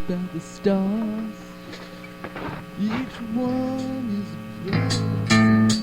than the stars. Each one is a blessing.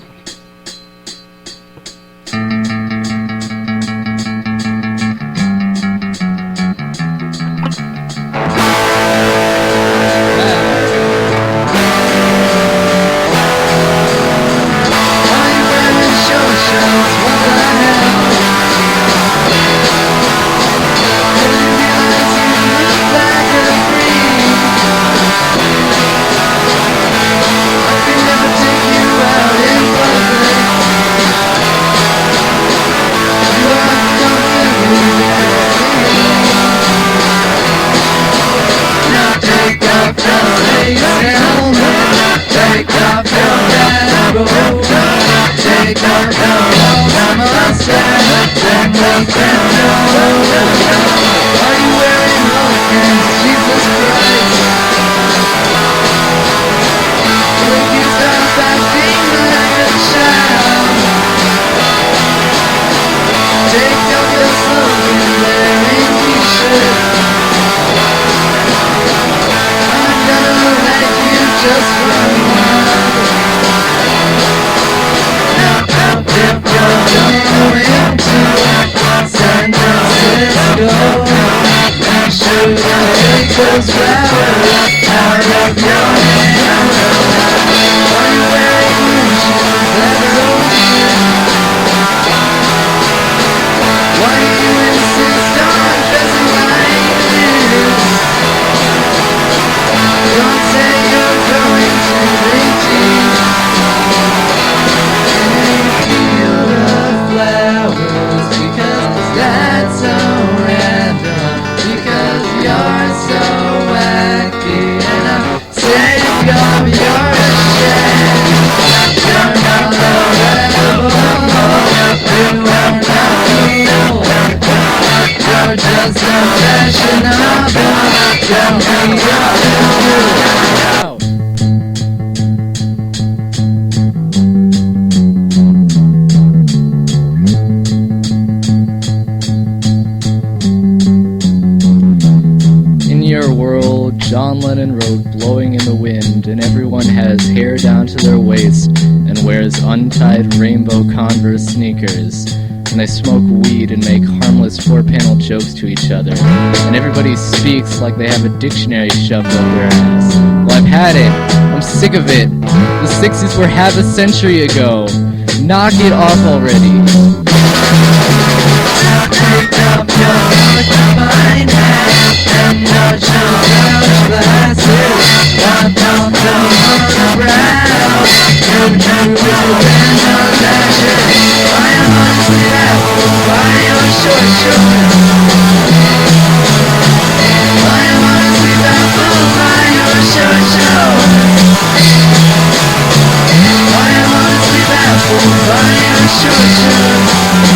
John Lennon wrote "Blowing in the Wind," and everyone has hair down to their waist and wears untied rainbow Converse sneakers. And they smoke weed and make harmless four-panel jokes to each other. And everybody speaks like they have a dictionary shoved up their ass. Well, I've had it. I'm sick of it. The 60s were half a century ago. Knock it off already. Take up your mind and your glasses. Why don't the brown? You with a band of lashes. I am honestly baffled by your short shorts. I am honestly baffled by your short shorts. I am honestly baffled by your short shorts.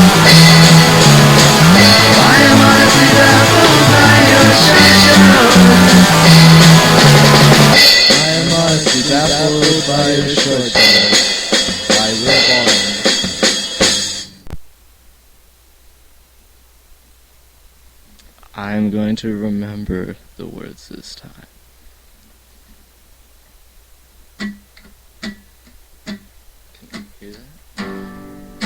I am honestly baffled by your short shorts. I am honestly baffled by your short shorts. By Will Barnes. I'm going to remember the words this time. Can you hear that?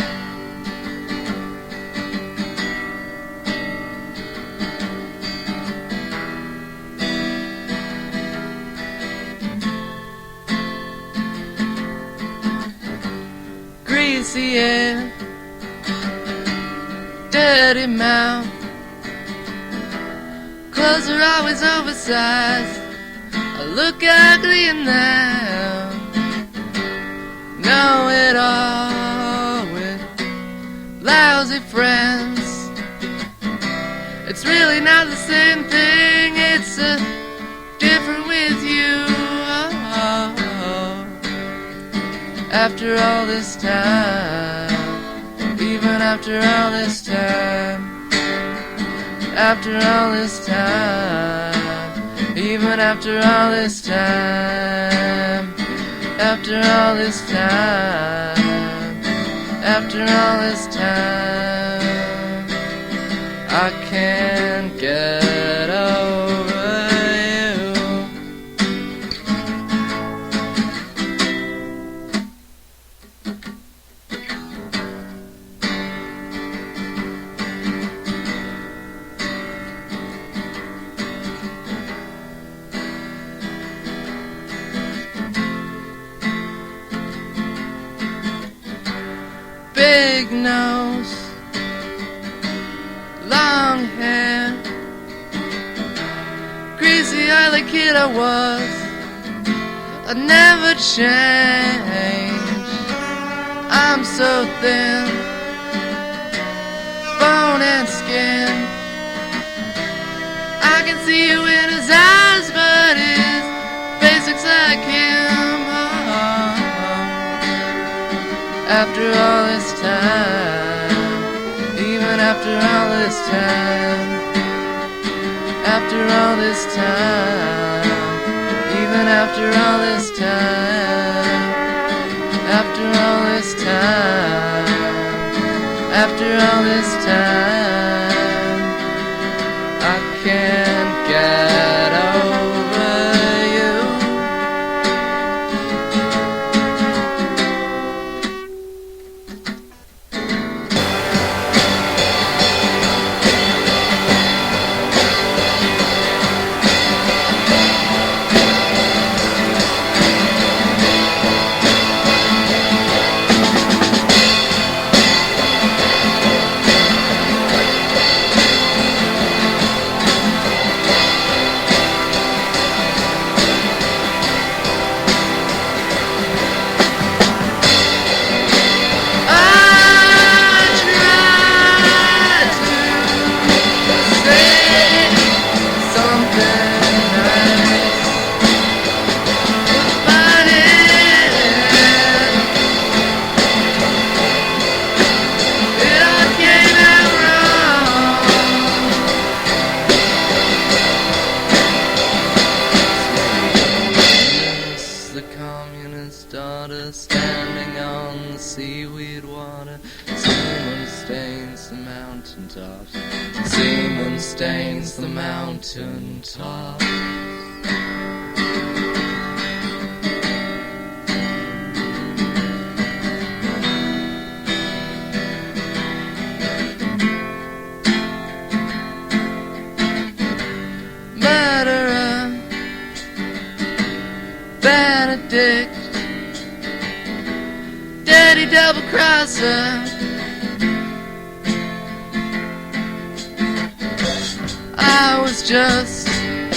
Greasy air, dirty mouth. Clothes are always oversized. I look ugly in them. Know it all with lousy friends. It's really not the same thing. It's different with you. After all this time, even after all this time. After all this time, even after all this time, after all this time, after all this time, I can't get over you. nose, long hair, greasy eye like kid I was. I never changed. I'm so thin, bone and skin. I can see you in his eyes, but his face looks like him. After all this time, even after all this time, after all this time, even after all this time, after all this time, after all this time, I can't get over you. Daughter standing on the seaweed water. Seamoon stains the mountain tops. Seamoon stains the mountain tops. Murderer, Benedict, Daddy double-crosser. I was just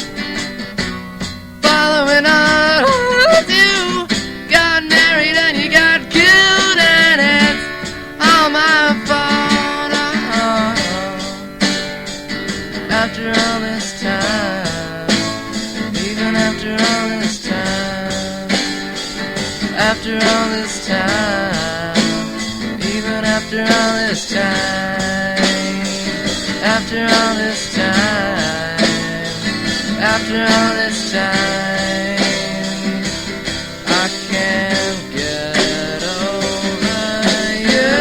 following on with you. Got married and you got killed, and it's all my fault. After all this time, even after all this time, after all this time, even after all this time, after all this time, after all this time, I can't get over you.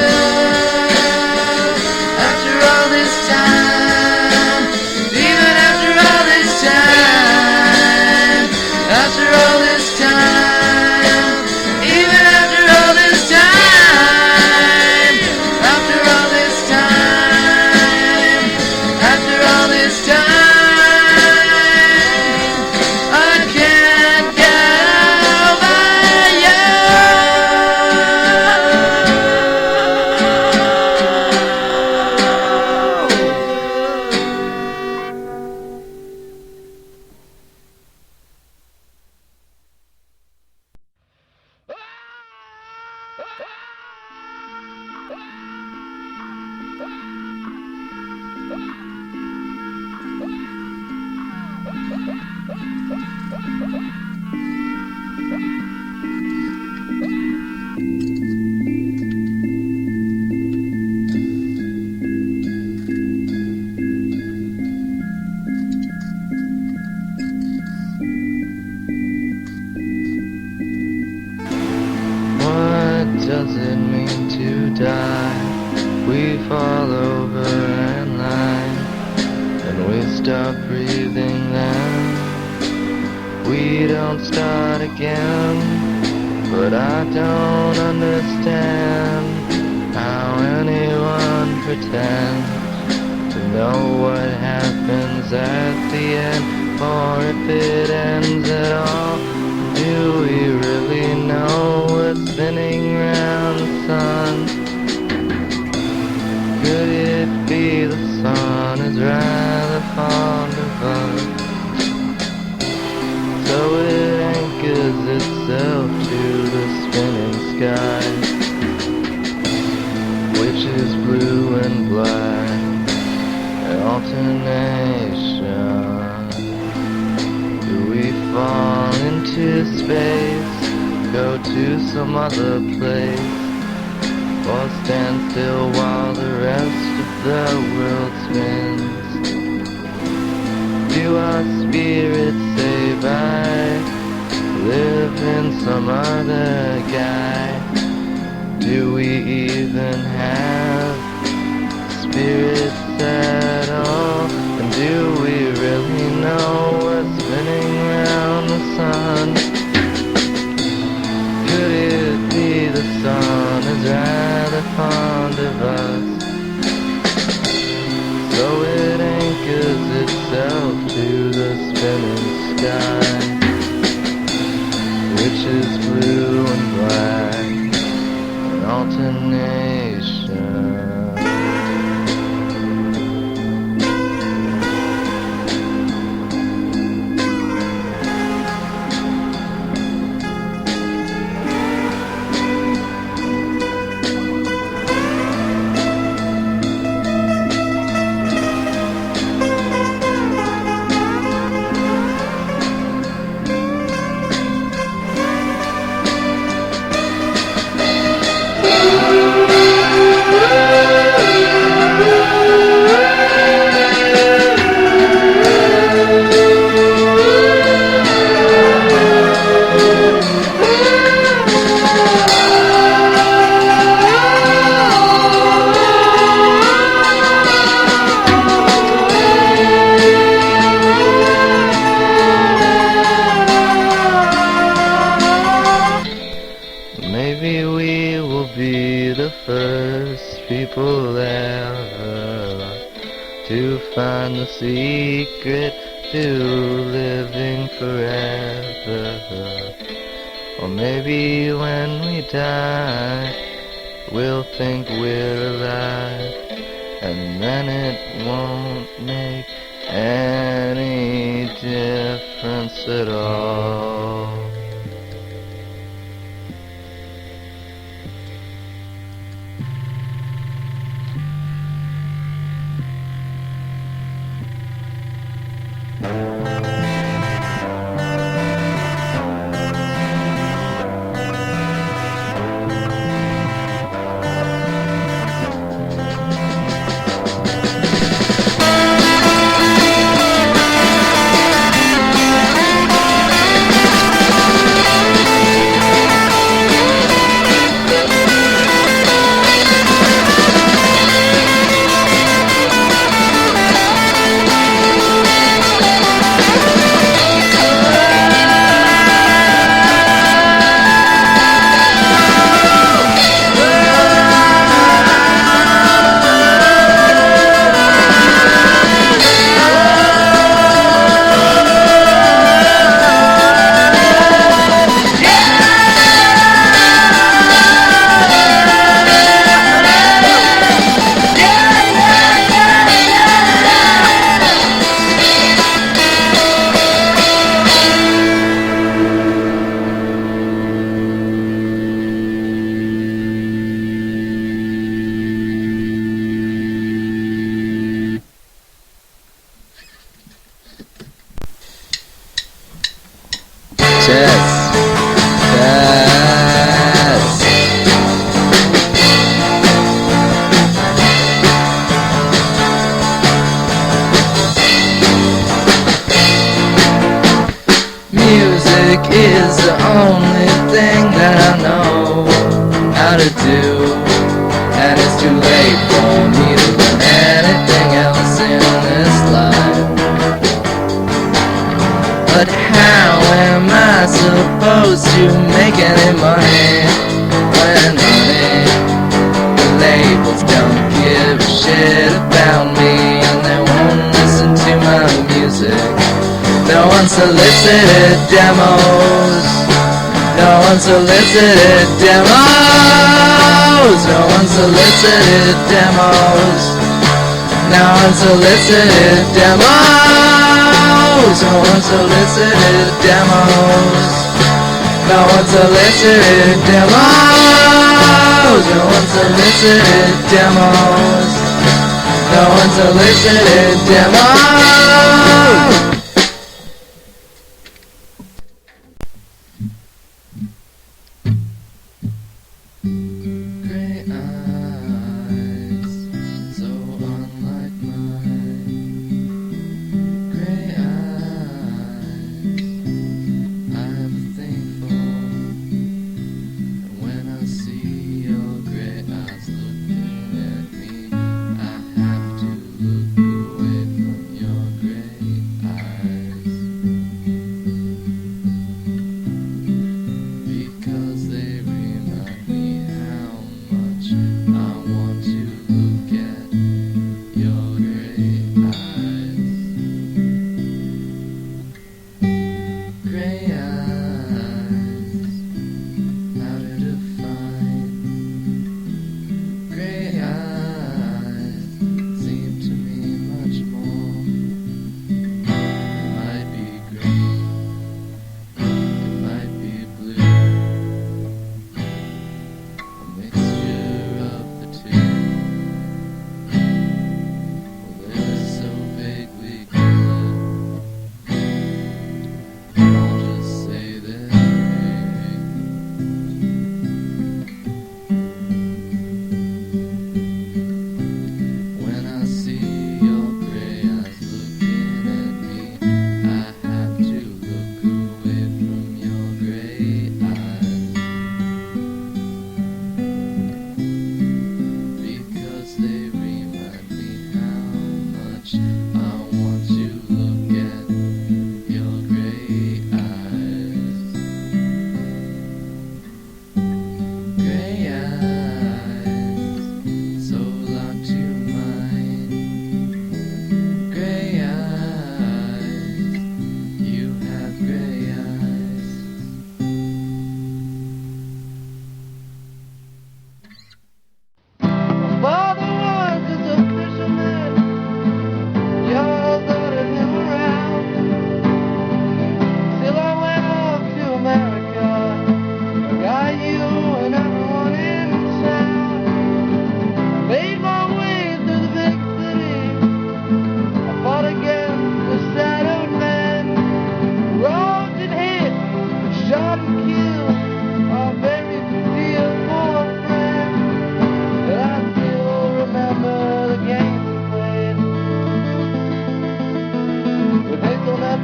After all this time, even after all this time, after all this time, even after all this time, after all this time, after all this time, I can't get over you. What does it mean to die? We fall over and lie, and we stop breathing then. We don't start again, but I don't understand how anyone pretends to know what happens at the end, or if it ends at all. Do we really know what's spinning round the sun? to some other place, or stand still while the rest of the world spins? Do our spirits say bye, live in some other guy? Do we even have spirits at all? And do we really know what's spinning round the sun? Could it be the sun is rather fond of us, so it anchors itself to the spinning sky, which is blue and black, an alternation. Maybe we will be the first people ever to find the secret to living forever. Or maybe when we die, we'll think we're alive, and then it won't make any difference at all. Music is the only thing that I know how to do, and it's too late for me to learn anything else in this life. But how am I supposed to make any money when the labels don't give a shit about me, and they won't listen to my music? No unsolicited demos, no unsolicited demos, no unsolicited demos, no unsolicited demos, no unsolicited demos, no unsolicited demos, no unsolicited demos, no unsolicited demos.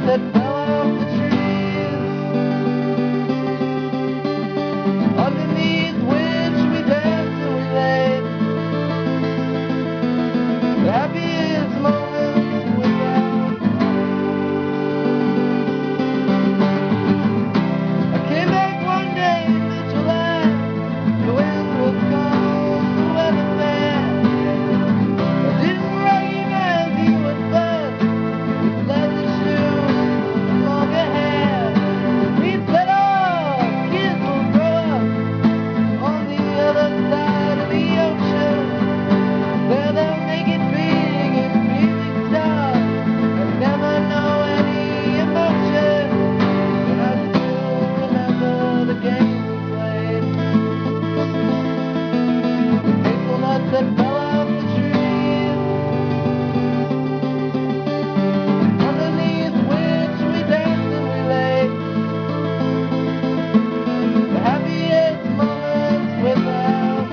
that fell off the trees, underneath which we danced and we laid the happiest moments without. I came back one day in July, the wind was cold, the weather bad. I didn't recognize you at first, with leather shoes and longer hair. We said, oh, kids will grow up on the other side of the ocean. There they'll make it big and really stars and never know any emotion. And I still remember the game we played. Hazelnuts that fell off the trees, underneath which we danced and we lay the happiest moments without.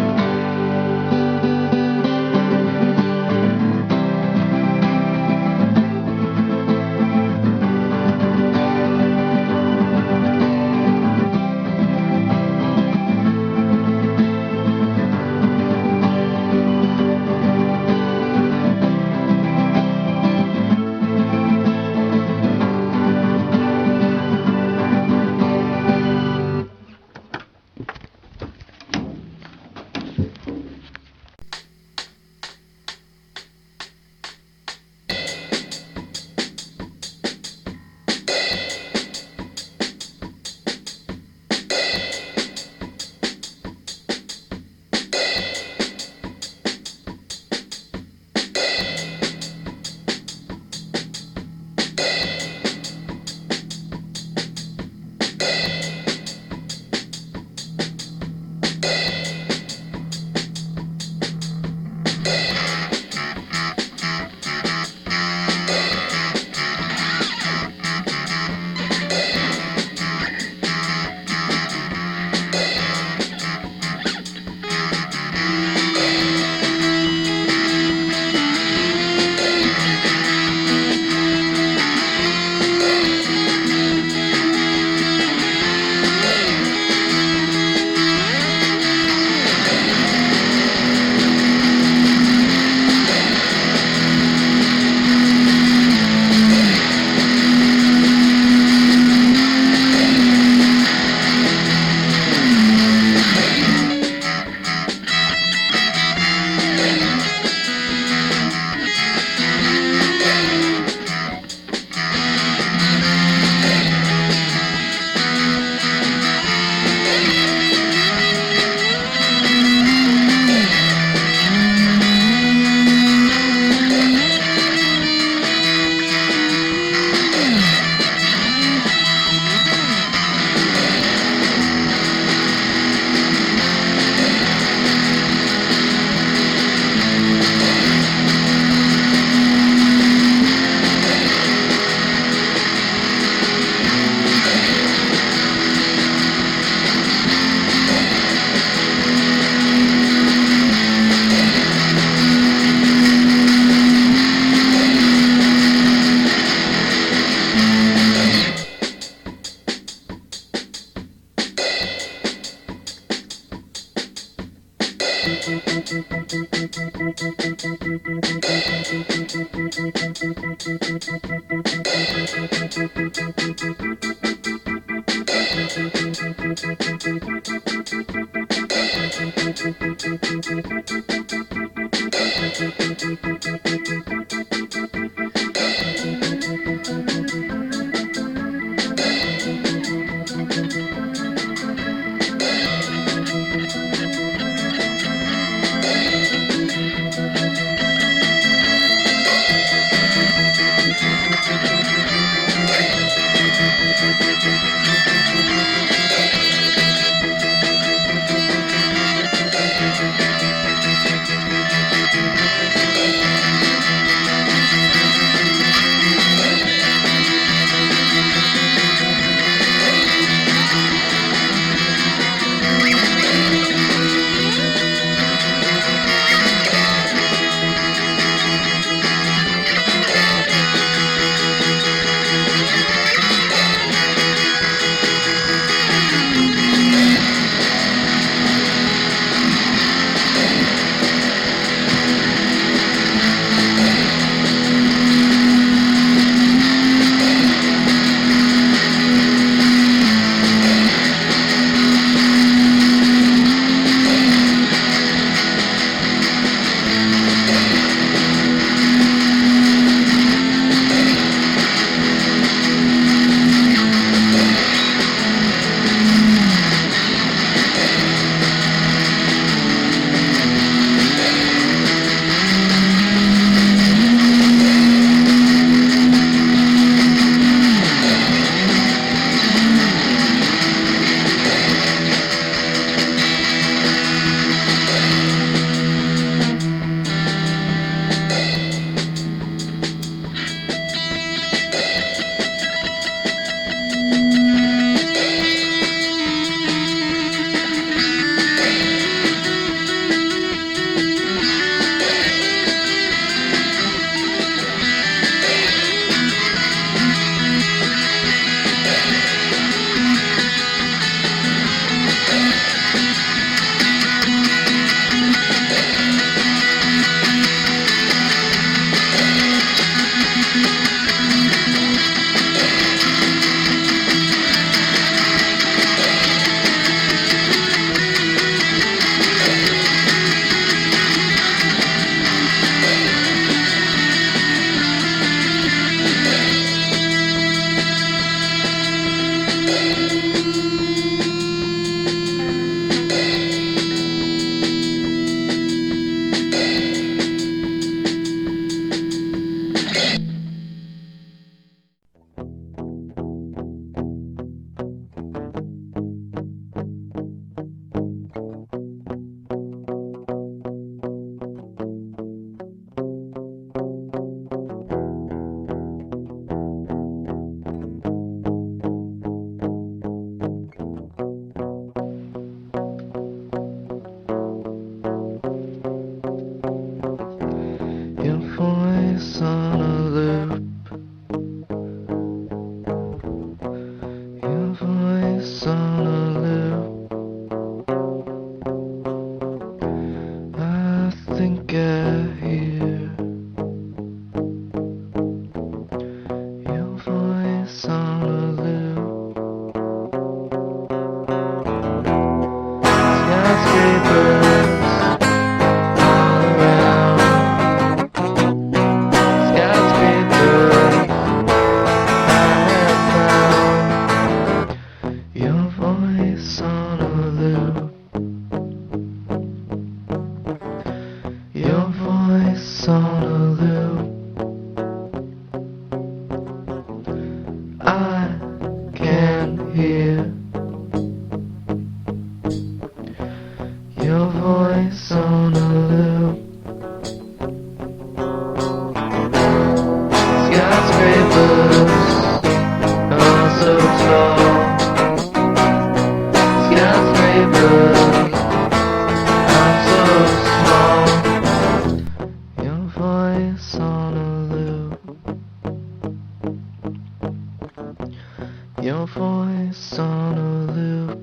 Your voice on a loop.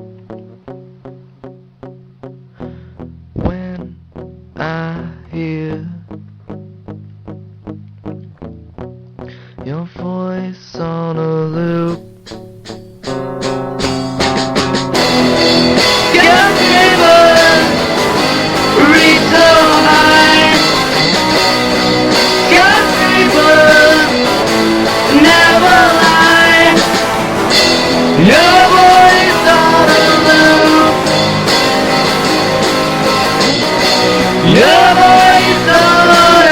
When I hear your voice on a loop. Your neighbors reach so high. Your neighbors never lie. Your voice on a loop. Your voice on a loop.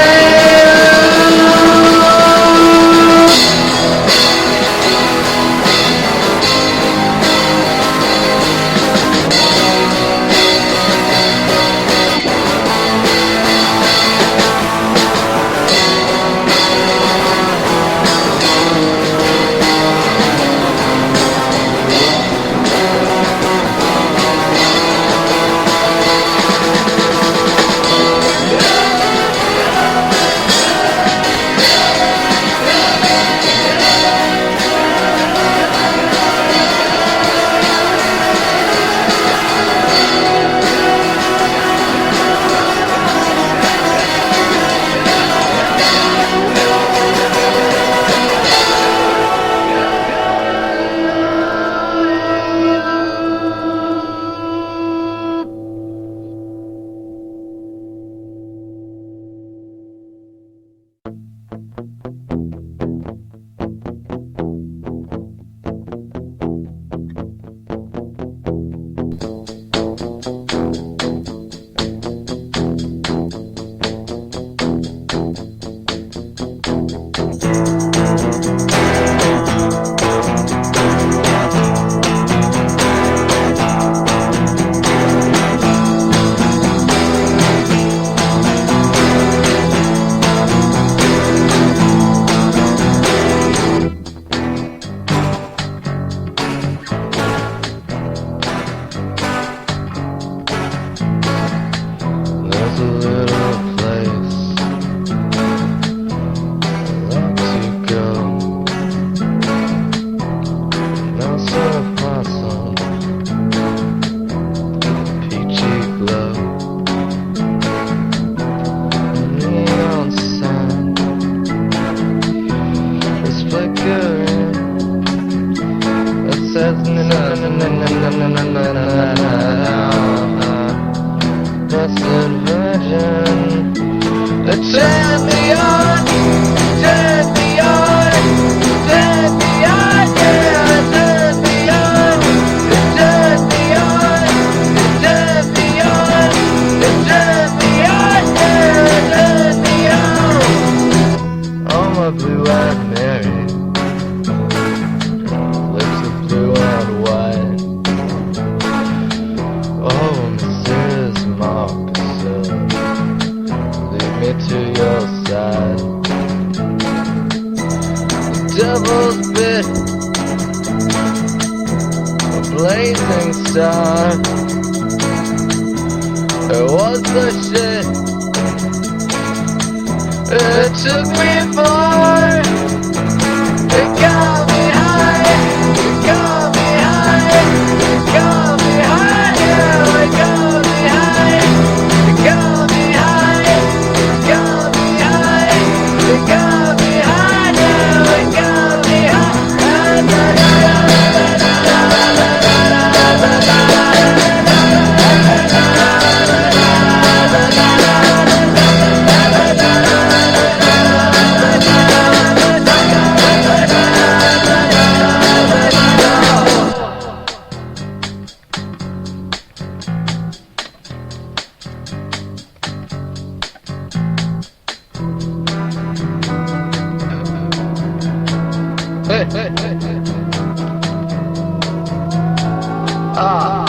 There's a little place I like to go. Now serve my son peachy glow. Neon sign is flickering. It says na na na na na na na na na. Blessed Virgin, turn me on, turn me on, turn me on, yeah, turn me on, turn me on, turn me on, turn me on, yeah, turn me on. Oh, my blue-eyed Mary, lips of blue and white. Oh, Mrs. Marcus, lead me to your side. The devil's bit, a blazing star. It was the shit. It took me far. It got me high. It got me high. It got me high. Yeah, it got me high. It got me high. It got me high. It got me high. Yeah, it got me high. Hey, hey, hey, hey. Ah.